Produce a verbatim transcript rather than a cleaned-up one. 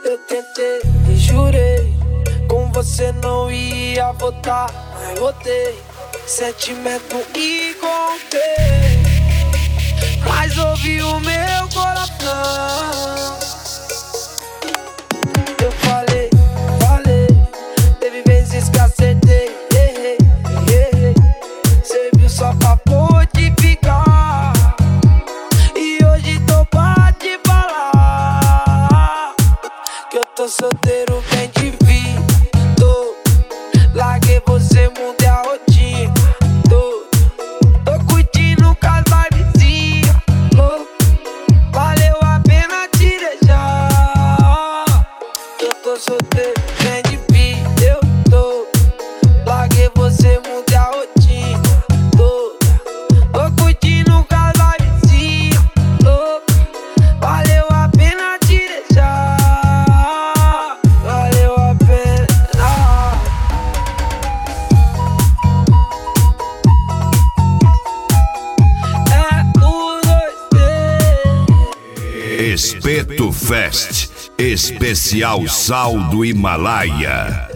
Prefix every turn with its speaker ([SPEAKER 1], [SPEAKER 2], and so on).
[SPEAKER 1] Eu tentei e jurei, com você não ia voltar, mas voltei. Sentimento e contei, mas ouvi o meu coração. Eu falei, falei, teve vezes que acertei, errei, errei. Cê viu só pra fortificar, e hoje tô pra te falar que eu tô solteiro bem de vida. Larguei você, mudei a rotina. Tô, tô curtindo com as vibezinhas, louco. Valeu a pena te deixar. Eu tô solteiro, bem de vida, eu tô. Larguei você, mudei a rotina. Tô, tô curtindo com as vibezinhas, louco. Valeu a pena te deixar. Valeu a pena.
[SPEAKER 2] Espeto Fest, especial Sal do Himalaia.